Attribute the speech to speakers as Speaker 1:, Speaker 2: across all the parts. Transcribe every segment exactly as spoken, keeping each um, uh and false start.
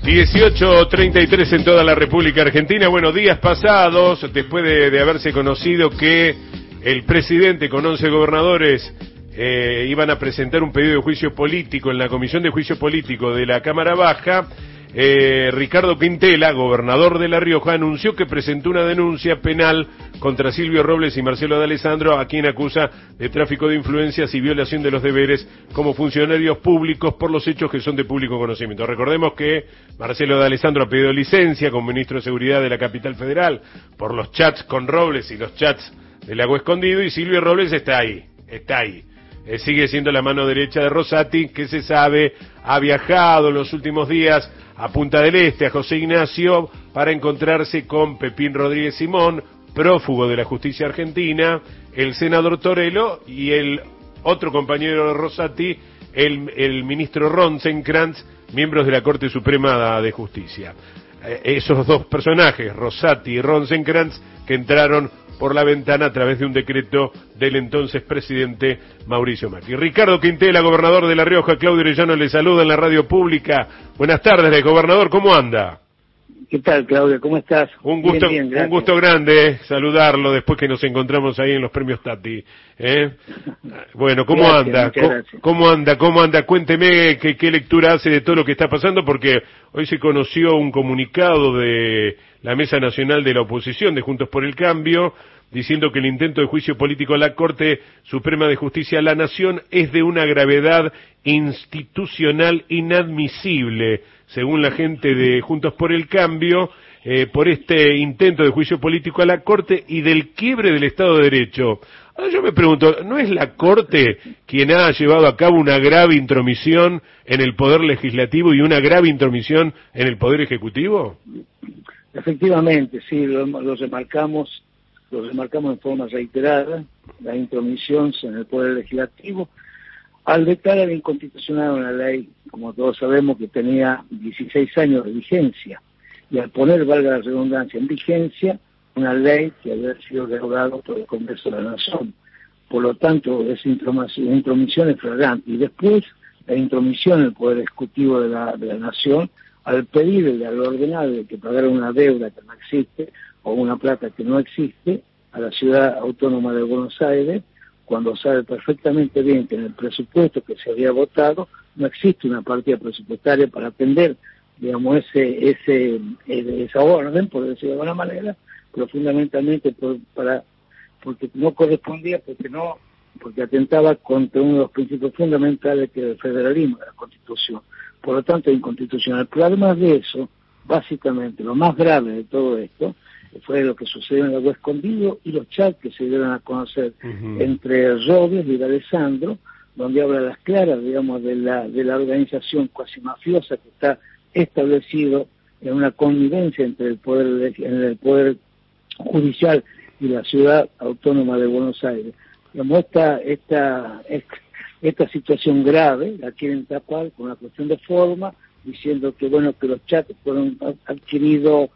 Speaker 1: dieciocho treinta y tres en toda la República Argentina. Buenos días pasados, después de, de haberse conocido que el presidente con once gobernadores eh, iban a presentar un pedido de juicio político en la Comisión de Juicio Político de la Cámara Baja, eh, Ricardo Quintela, gobernador de La Rioja, anunció que presentó una denuncia penal contra Silvio Robles y Marcelo D'Alessandro, a quien acusa de tráfico de influencias y violación de los deberes como funcionarios públicos por los hechos que son de público conocimiento. Recordemos que Marcelo D'Alessandro ha pedido licencia como ministro de Seguridad de la capital federal por los chats con Robles y los chats del Lago Escondido, y Silvio Robles está ahí, está ahí. Eh, sigue siendo la mano derecha de Rosati, que se sabe ha viajado en los últimos días a Punta del Este, a José Ignacio, para encontrarse con Pepín Rodríguez Simón, prófugo de la justicia argentina, el senador Torello y el otro compañero de Rosati, el, el ministro Rosenkrantz, miembros de la Corte Suprema de Justicia. Eh, esos dos personajes, Rosati y Rosenkrantz, que entraron por la ventana a través de un decreto del entonces presidente Mauricio Macri. Ricardo Quintela, gobernador de La Rioja, Claudio Orellano le saluda en la radio pública. Buenas tardes, gobernador, ¿cómo anda?
Speaker 2: ¿Qué tal, Claudio? ¿Cómo estás?
Speaker 1: Un gusto,
Speaker 2: bien, bien,
Speaker 1: un gusto grande saludarlo después que nos encontramos ahí en los premios Tati. ¿eh? Bueno, ¿cómo
Speaker 2: gracias,
Speaker 1: anda? ¿Cómo, ¿Cómo anda? ¿Cómo anda? Cuénteme qué, qué lectura hace de todo lo que está pasando, porque hoy se conoció un comunicado de la Mesa Nacional de la Oposición de Juntos por el Cambio, diciendo que el intento de juicio político a la Corte Suprema de Justicia de la Nación es de una gravedad institucional inadmisible, según la gente de Juntos por el Cambio, eh, por este intento de juicio político a la Corte y del quiebre del Estado de Derecho. Ahora yo me pregunto, ¿no es la Corte quien ha llevado a cabo una grave intromisión en el Poder Legislativo y una grave intromisión en el Poder Ejecutivo?
Speaker 2: Efectivamente, sí, lo, lo remarcamos, lo remarcamos en forma reiterada, la intromisión en el Poder Legislativo, al declarar inconstitucional una ley, como todos sabemos, que tenía dieciséis años de vigencia, y al poner, valga la redundancia, en vigencia, una ley que había sido derogada por el Congreso de la Nación. Por lo tanto, esa intromisión es flagrante. Y después, la intromisión en el Poder Ejecutivo de la, de la Nación, al pedirle al ordenado que pagara una deuda que no existe, o una plata que no existe, a la Ciudad Autónoma de Buenos Aires, cuando sabe perfectamente bien que en el presupuesto que se había votado no existe una partida presupuestaria para atender, digamos, ese, ese, esa orden, por decirlo de alguna manera, pero fundamentalmente por, para, porque no correspondía, porque no, porque atentaba contra uno de los principios fundamentales que es el federalismo de la Constitución. Por lo tanto, es inconstitucional. Pero además de eso, básicamente, lo más grave de todo esto fue lo que sucedió en el Lago Escondido y los chats que se dieron a conocer uh-huh. entre Robles y D'Alessandro, donde habla las claras, digamos, de la de la organización cuasi mafiosa que está establecido en una connivencia entre el poder en el poder judicial y la Ciudad Autónoma de Buenos Aires. Digamos, esta esta esta situación grave la quieren tapar con una cuestión de forma, diciendo que bueno que los chats fueron adquiridos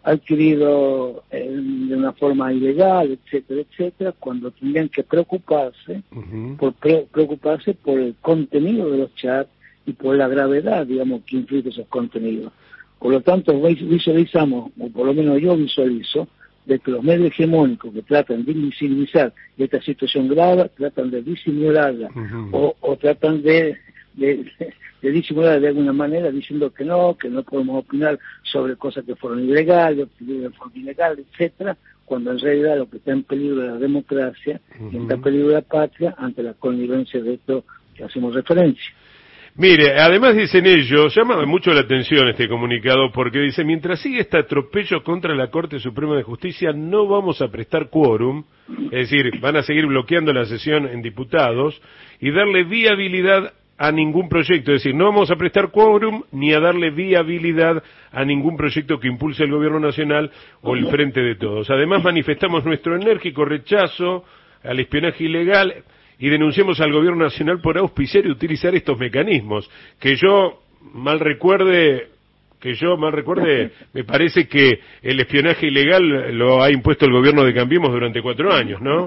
Speaker 2: adquirido eh, de una forma ilegal, etcétera, etcétera, cuando tendrían que preocuparse, uh-huh. por pre- preocuparse por el contenido de los chats y por la gravedad, digamos, que influye esos contenidos. Por lo tanto, visualizamos, o por lo menos yo visualizo, de que los medios hegemónicos que tratan de invisibilizar esta situación grave, tratan de disimularla, uh-huh. o, o tratan de De, de disimular de alguna manera diciendo que no, que no podemos opinar sobre cosas que fueron ilegales, de forma ilegal, etcétera, cuando en realidad lo que está en peligro es la democracia, uh-huh. y está en peligro la patria ante la connivencia de esto que hacemos referencia.
Speaker 1: Mire, además dicen ellos, llama mucho la atención este comunicado, porque dice, mientras sigue este atropello contra la Corte Suprema de Justicia, no vamos a prestar quórum, es decir, van a seguir bloqueando la sesión en diputados y darle viabilidad a ningún proyecto, es decir, no vamos a prestar quórum ni a darle viabilidad a ningún proyecto que impulse el Gobierno Nacional o el Frente de Todos. Además, manifestamos nuestro enérgico rechazo al espionaje ilegal y denunciamos al Gobierno Nacional por auspiciar y utilizar estos mecanismos. Que yo mal recuerde, que yo mal recuerde, me parece que el espionaje ilegal lo ha impuesto el Gobierno de Cambiemos durante cuatro años, ¿no?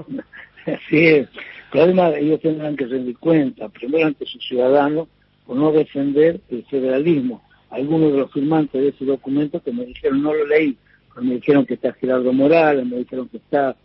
Speaker 2: Así es. Pero además ellos tendrán que rendir cuenta, primero ante sus ciudadanos, por no defender el federalismo. algunos de los firmantes de ese documento que me dijeron, no lo leí, pero me dijeron que está Gerardo Morales, me dijeron que está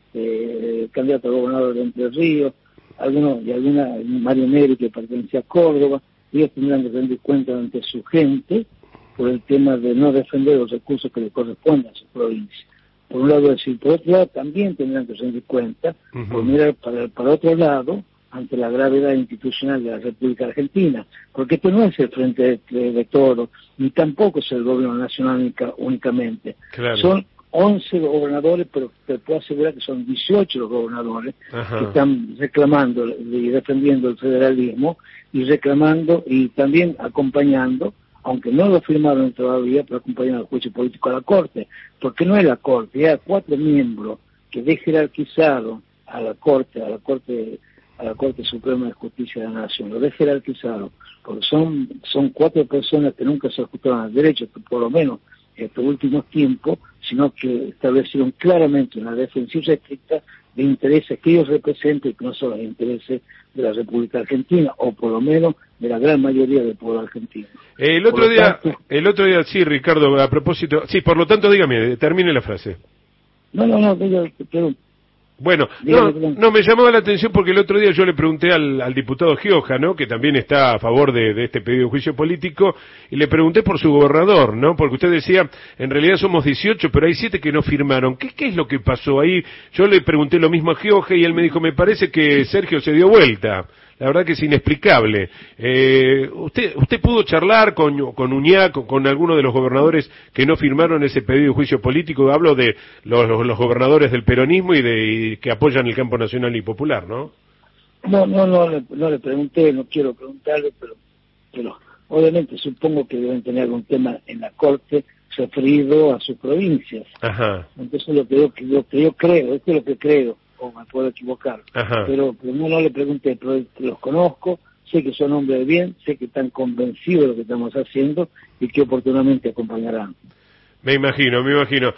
Speaker 2: este el candidato a gobernador de Entre Ríos, algunos, y alguna, Mario Negri que pertenecía a Córdoba. Ellos tendrán que rendir cuenta ante su gente por el tema de no defender los recursos que le corresponden a su provincia. Por un lado decir, por otro lado también tendrán que rendir cuenta, uh-huh. por mirar para, para otro lado, ante la gravedad institucional de la República Argentina, porque esto no es el Frente de, de Todos, ni tampoco es el gobierno nacional única, únicamente.
Speaker 1: Claro.
Speaker 2: Son once gobernadores, pero te puedo asegurar que son dieciocho los gobernadores Ajá. que están reclamando y defendiendo el federalismo, y reclamando y también acompañando, aunque no lo firmaron todavía, pero acompañando al juicio político a la Corte, porque no es la Corte, hay cuatro miembros que de jerarquizado a la Corte, a la Corte, a la Corte Suprema de Justicia de la Nación, lo de jerarquizado, porque son, son cuatro personas que nunca se ajustaron al derecho, que por lo menos en estos últimos tiempos, sino que establecieron claramente una defensiva estricta de intereses que ellos representan, que no son los intereses de la República Argentina, o por lo menos de la gran mayoría del pueblo argentino.
Speaker 1: El otro día, tanto, el otro día, sí, Ricardo, a propósito, sí, por lo tanto, dígame, termine la frase.
Speaker 2: No, no, no, yo quiero...
Speaker 1: Bueno, no, no, me llamaba la atención porque el otro día yo le pregunté al, al diputado Gioja, ¿no?, que también está a favor de, de este pedido de juicio político, y le pregunté por su gobernador, ¿no?, porque usted decía, en realidad somos dieciocho, pero hay siete que no firmaron. ¿Qué, qué es lo que pasó ahí? Yo le pregunté lo mismo a Gioja y él me dijo, me parece que Sergio se dio vuelta. La verdad que es inexplicable. Eh, ¿Usted usted pudo charlar con, con Uñac, con, con alguno de los gobernadores que no firmaron ese pedido de juicio político? Hablo de los, los, los gobernadores del peronismo y de y que apoyan el campo nacional y popular, ¿no?
Speaker 2: No, no, no, le, no le pregunté, no quiero preguntarle, pero, pero obviamente supongo que deben tener algún tema en la Corte referido a sus provincias.
Speaker 1: Ajá.
Speaker 2: Entonces lo que yo, lo que yo creo, esto es lo que creo, o me puedo equivocar,
Speaker 1: Ajá.
Speaker 2: pero, pero no, no le pregunté, pero los conozco, sé que son hombres de bien, sé que están convencidos de lo que estamos haciendo y que oportunamente acompañarán.
Speaker 1: Me imagino, me imagino.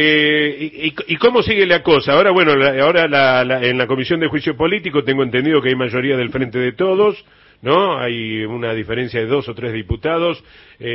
Speaker 1: Eh, y, ¿Y cómo sigue la cosa? Ahora, bueno, la, ahora la, la, en la Comisión de Juicio Político tengo entendido que hay mayoría del Frente de Todos, ¿no? Hay una diferencia de dos o tres diputados,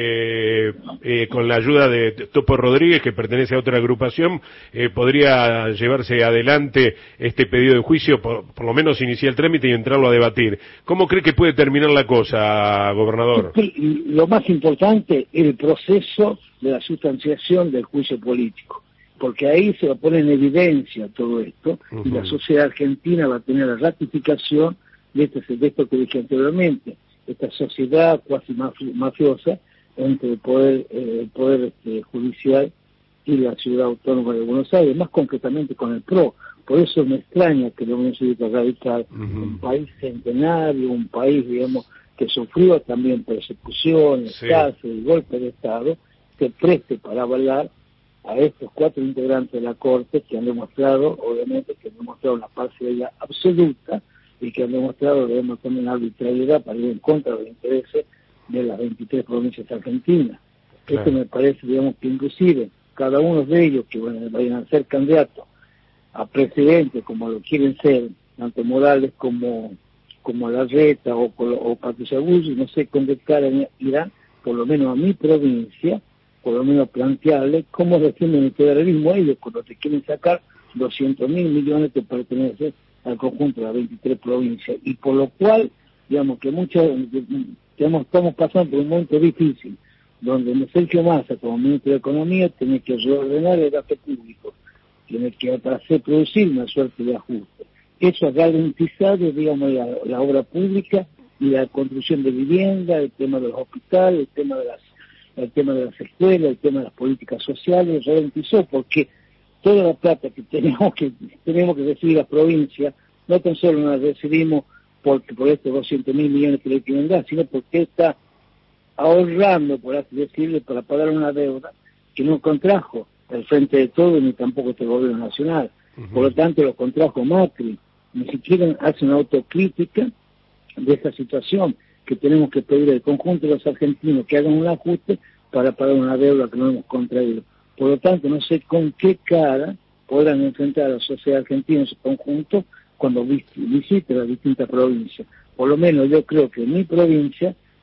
Speaker 1: eh, eh, con la ayuda de Topo Rodríguez, que pertenece a otra agrupación, eh, podría llevarse adelante este pedido de juicio, por, por lo menos iniciar el trámite y entrarlo a debatir. ¿Cómo cree que puede terminar la cosa, gobernador?
Speaker 2: Lo más importante es el proceso de la sustanciación del juicio político, porque ahí se va a poner en evidencia todo esto, uh-huh. y la sociedad argentina va a tener la ratificación de, este, de esto que dije anteriormente, esta sociedad cuasi mafiosa entre el poder, eh, el poder este, judicial y la ciudad autónoma de Buenos Aires, más concretamente con el P R O. Por eso me extraña que la Unión Cívica Radical, uh-huh. un país centenario, un país, digamos, que sufrió también persecuciones, sí. cárcel y golpe de Estado, se preste para avalar a estos cuatro integrantes de la Corte que han demostrado, obviamente, que han demostrado una parcialidad absoluta y que han demostrado, debemos también, una arbitrariedad para ir en contra de los intereses de las veintitrés provincias argentinas. Claro. Esto me parece, digamos, que inclusive cada uno de ellos que bueno, vayan a ser candidatos a presidente, como lo quieren ser, tanto Morales como, como Larreta o, o Patricia Bullrich, no sé con qué cara irán, por lo menos a mi provincia, por lo menos plantearle cómo defienden el federalismo ellos cuando te quieren sacar doscientos mil millones que pertenecen al conjunto de las veintitrés provincias, y por lo cual, digamos que muchos, digamos, estamos pasando por un momento difícil, donde Sergio Massa, como ministro de Economía, tiene que reordenar el gasto público, tiene que hacer producir una suerte de ajuste. Eso ha garantizado, digamos, la, la obra pública y la construcción de vivienda, el tema de los hospitales, el tema de las el tema de las escuelas, el tema de las políticas sociales, garantizó, porque toda la plata que tenemos que tenemos que recibir las provincias, no tan solo nos la recibimos porque por estos doscientos mil millones que le quieren dar, sino porque está ahorrando, por así decirlo, para pagar una deuda que no contrajo el Frente de Todos ni tampoco este gobierno nacional. Uh-huh. Por lo tanto, lo contrajo Macri. Ni siquiera hace una autocrítica de esta situación, que tenemos que pedir al conjunto de los argentinos que hagan un ajuste para pagar una deuda que no hemos contraído. Por lo tanto, no sé con qué cara podrán enfrentar a la sociedad argentina en su conjunto cuando visite las distintas provincias. Por lo menos yo creo que en mi provincia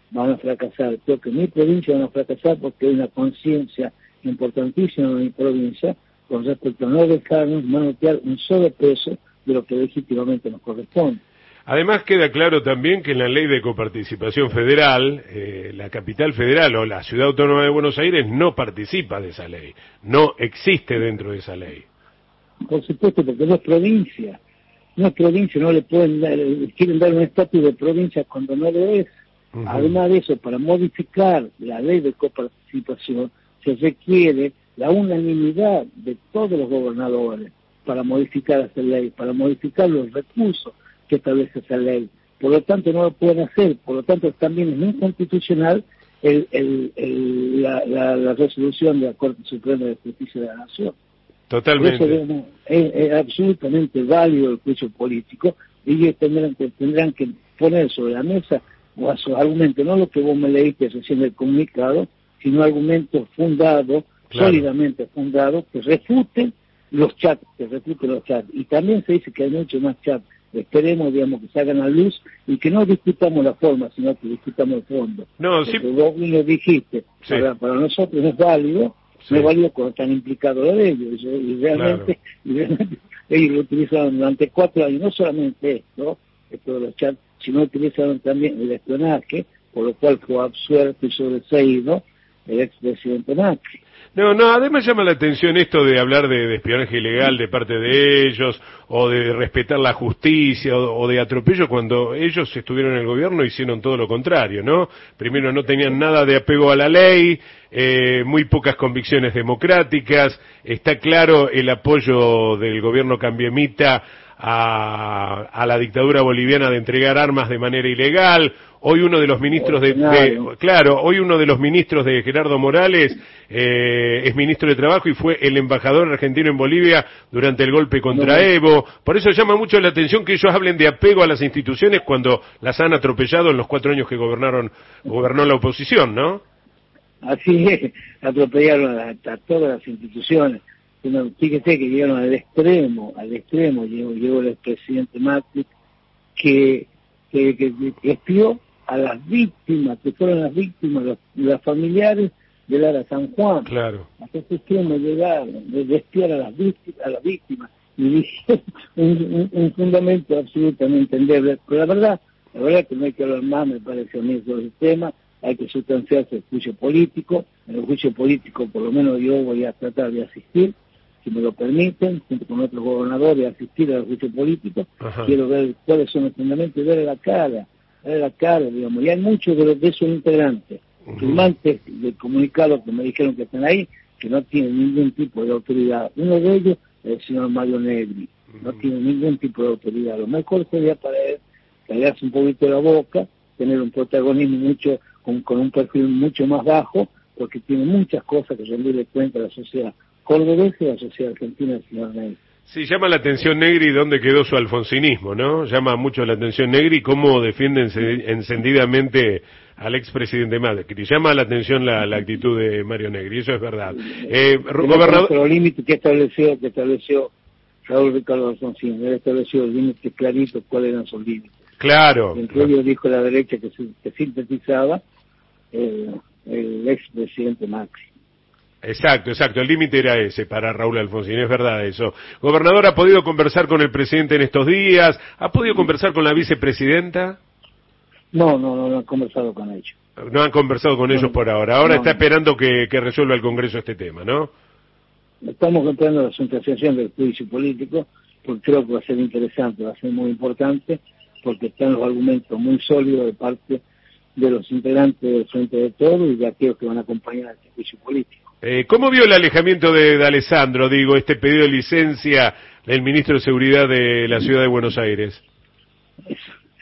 Speaker 2: van a fracasar. Creo que en mi provincia van a fracasar porque hay una conciencia importantísima en mi provincia con respecto a no dejarnos manotear un solo peso de lo que legítimamente nos corresponde.
Speaker 1: Además queda claro también que en la ley de coparticipación federal, eh, la capital federal o la ciudad autónoma de Buenos Aires no participa de esa ley, no existe dentro de esa ley.
Speaker 2: Por supuesto, porque no es provincia, no es provincia, no le pueden dar, quieren dar un estatus de provincia cuando no lo es. Uh-huh. Además de eso, para modificar la ley de coparticipación se requiere la unanimidad de todos los gobernadores para modificar esa ley, para modificar los recursos que establece esa ley. Por lo tanto, no lo pueden hacer. Por lo tanto, también es inconstitucional el, el, el, la, la, la resolución de la Corte Suprema de Justicia de la Nación.
Speaker 1: Totalmente.
Speaker 2: Por eso, digamos, es, es absolutamente válido el juicio político y ellos tendrán que, tendrán que poner sobre la mesa o a sus argumentos, no lo que vos me leíste recién del comunicado, sino argumentos fundados, claro, sólidamente fundados, que refuten los chats, que refuten los chats. Y también se dice que hay muchos más chats. Esperemos, digamos, que se hagan a luz y que no discutamos la forma, sino que discutamos el fondo. No, sí. Vos lo dijiste, sí. para, para nosotros es válido, sí. no es válido cuando están implicados ellos. Y realmente, claro. y realmente ellos lo utilizaron durante cuatro años, no solamente esto, esto de los chats, sino utilizaron también el espionaje, por lo cual fue absuelto y sobreseído el expresidente Macri.
Speaker 1: No, no, además llama la atención esto de hablar de, de espionaje ilegal de parte de ellos, o de respetar la justicia, o, o de atropello, cuando ellos estuvieron en el gobierno hicieron todo lo contrario, ¿no? Primero no tenían nada de apego a la ley, eh, muy pocas convicciones democráticas, está claro el apoyo del gobierno cambiemita a, a la dictadura boliviana de entregar armas de manera ilegal. Hoy uno de los ministros de, de claro, hoy uno de los ministros de Gerardo Morales eh, es ministro de Trabajo y fue el embajador argentino en Bolivia durante el golpe contra no. Evo. Por eso llama mucho la atención que ellos hablen de apego a las instituciones cuando las han atropellado en los cuatro años que gobernaron gobernó la oposición, ¿no?
Speaker 2: Así es, atropellaron a, a todas las instituciones. Fíjese que llegaron al extremo, al extremo llegó, llegó el expresidente Macri que, que, que, que espió a las víctimas, que fueron las víctimas, los, los familiares de Lara San Juan.
Speaker 1: Claro.
Speaker 2: Hasta ese extremo llegaron, de, de espiar a las víctimas, a las víctimas, y dije un, un, un fundamento absolutamente entendible. Pero la verdad, la verdad que no hay que hablar más, me parece a mí, sobre el tema, hay que sustanciarse el juicio político. En el juicio político, por lo menos yo voy a tratar de asistir, si me lo permiten, junto con otros gobernadores, asistir al juicio político. Ajá. Quiero ver cuáles son los fundamentos y ver la cara, ver la cara, digamos. Y hay muchos de, los, de esos integrantes, uh-huh. firmantes del comunicado que me dijeron que están ahí, que no tienen ningún tipo de autoridad. Uno de ellos es el señor Mario Negri, uh-huh. no tiene ningún tipo de autoridad. Lo mejor sería para él callarse un poquito la boca, tener un protagonismo mucho con, con un perfil mucho más bajo, porque tiene muchas cosas que rendirle cuenta a la sociedad cordobesa y a la sociedad argentina, señor Negri.
Speaker 1: Sí, llama la atención Negri dónde quedó su alfonsinismo, ¿no? Llama mucho la atención Negri cómo defiende encendidamente al expresidente Macri. Llama la atención la, la actitud de Mario Negri, eso es verdad. Eh,
Speaker 2: gobernador... Los límites que estableció, que estableció Raúl Ricardo Alfonsín, él estableció límites claritos, cuáles eran sus límites.
Speaker 1: Claro.
Speaker 2: Entre ellos dijo la derecha que, que sintetizaba eh, el expresidente Macri.
Speaker 1: Exacto, exacto, el límite era ese para Raúl Alfonsín, es verdad eso. Gobernador, ¿ha podido conversar con el presidente en estos días? ¿Ha podido conversar con la vicepresidenta?
Speaker 2: No, no, no, no han conversado con ellos.
Speaker 1: No han conversado con no, ellos por ahora. Ahora no, está esperando que, que resuelva el Congreso este tema, ¿no?
Speaker 2: Estamos esperando la sustanciación del juicio político, porque creo que va a ser interesante, va a ser muy importante, porque están los argumentos muy sólidos de parte de los integrantes del Frente de Todos y de aquellos que van a acompañar a este juicio político.
Speaker 1: Eh, ¿Cómo vio el alejamiento de, de Alessandro, digo, este pedido de licencia del ministro de Seguridad de la Ciudad de Buenos Aires?
Speaker 2: Es,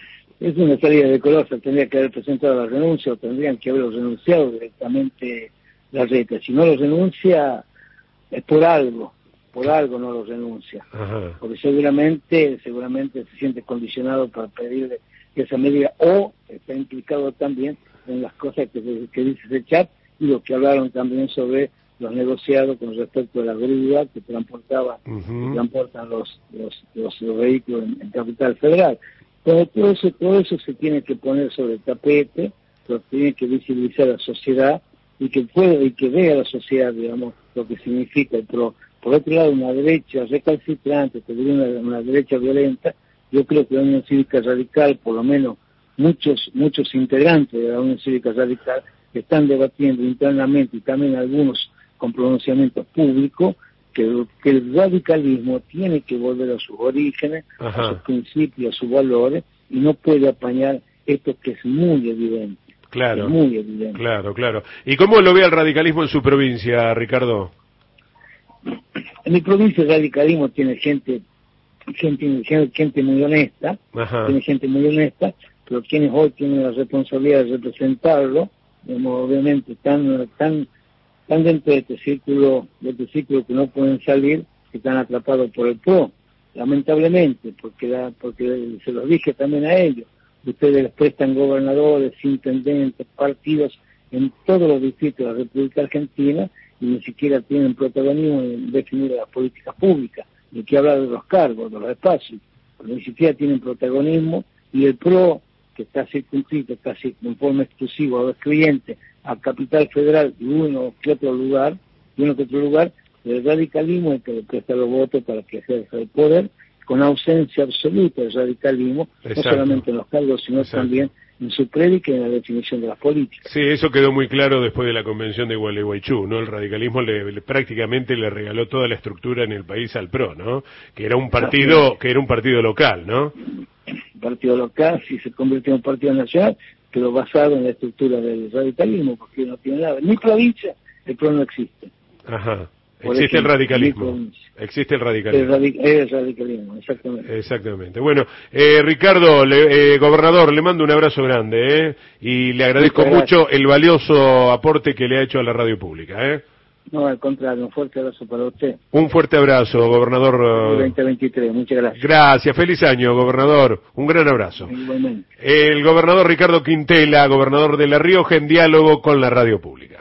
Speaker 2: es una salida decorosa, tendría que haber presentado la renuncia o tendrían que haberlo renunciado directamente la reta. Si no lo renuncia, es por algo, por algo no lo renuncia. Ajá. Porque seguramente, seguramente se siente condicionado para pedir esa medida o está implicado también en las cosas que, que dice ese chat y lo que hablaron también sobre los negociados con respecto a la grúa que transportaba, uh-huh. que transportan los, los, los, los vehículos en, en Capital Federal. Entonces todo eso, todo eso se tiene que poner sobre el tapete pero tiene que visibilizar a la sociedad y que puede, y que vea a la sociedad, digamos, lo que significa el PRO. Por otro lado, una derecha recalcitrante, que una, una derecha violenta, yo creo que la Unión Cívica Radical, por lo menos muchos muchos integrantes de la Unión Cívica Radical, están debatiendo internamente y también algunos con pronunciamientos públicos, que, que el radicalismo tiene que volver a sus orígenes, Ajá. a sus principios, a sus valores, y no puede apañar esto que es muy evidente.
Speaker 1: Claro,
Speaker 2: es muy evidente.
Speaker 1: Claro, claro. ¿Y cómo lo ve el radicalismo en su provincia, Ricardo?
Speaker 2: En mi provincia el radicalismo tiene gente, gente, gente muy honesta, Ajá. tiene gente muy honesta, pero quienes hoy tienen la responsabilidad de representarlo, digamos, obviamente están, están, están dentro de este círculo, de este círculo que no pueden salir, que están atrapados por el PRO, lamentablemente, porque la, porque se los dije también a ellos, ustedes les prestan gobernadores, intendentes, partidos en todos los distritos de la República Argentina y ni siquiera tienen protagonismo en definir las políticas públicas, ni que hablar de los cargos, de los espacios, ni siquiera tienen protagonismo, y el PRO, que está circunscrito casi en forma exclusiva a los clientes, a Capital Federal y uno que otro lugar, y uno que otro lugar, el radicalismo es que le presta los votos para que ejerza el poder, con ausencia absoluta del radicalismo, Exacto. no solamente en los cargos, sino Exacto. también en su prédica y en la definición de las políticas.
Speaker 1: Sí, eso quedó muy claro después de la convención de Gualeguaychú, ¿no? El radicalismo le, le, prácticamente le regaló toda la estructura en el país al PRO, ¿no? Que era un partido, que era un partido local, ¿no?
Speaker 2: Un partido local, si se convirtió en un partido nacional, pero basado en la estructura del radicalismo, porque no tiene nada. En mi provincia el PRO no existe.
Speaker 1: Ajá. Existe el radicalismo. Existe el radicalismo.
Speaker 2: El, radic el radicalismo, exactamente.
Speaker 1: Exactamente. Bueno, eh, Ricardo, le, eh, gobernador, le mando un abrazo grande, ¿eh? Y le agradezco mucho el valioso aporte que le ha hecho a la radio pública, ¿eh?
Speaker 2: No, al contrario, un fuerte abrazo para usted.
Speaker 1: Un fuerte abrazo, gobernador.
Speaker 2: veinte veintitrés, muchas gracias.
Speaker 1: Gracias, feliz año, gobernador. Un gran abrazo.
Speaker 2: Igualmente.
Speaker 1: El gobernador Ricardo Quintela, gobernador de La Rioja, en diálogo con la radio pública.